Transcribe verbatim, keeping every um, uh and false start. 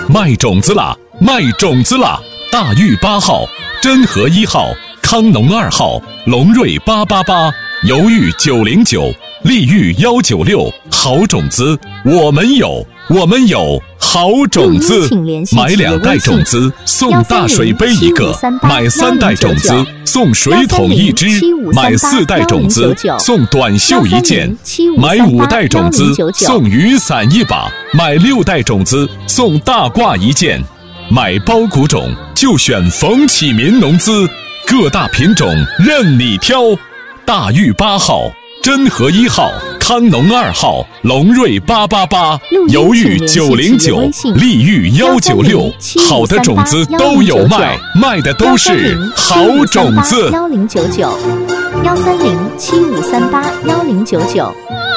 卖种子啦，卖种子啦！大玉八号、真和一号、康农二号、龙瑞八八八、油玉九零九、利玉幺九六，好种子我们有，我们有好种子。买两袋种子送大水杯一个，买三袋种子送水桶一只，买四袋种子送短袖一件，买五袋种子送雨伞一把，买六袋种子送大褂一件。买包谷种就选冯启民农资，各大品种任你挑。大玉八号、真和一号、康农二号、龙瑞八八八、油玉九零九、利玉幺九六，好的种子都有卖，卖的都是好种子。 幺零九九幺三零七五三八幺零九九。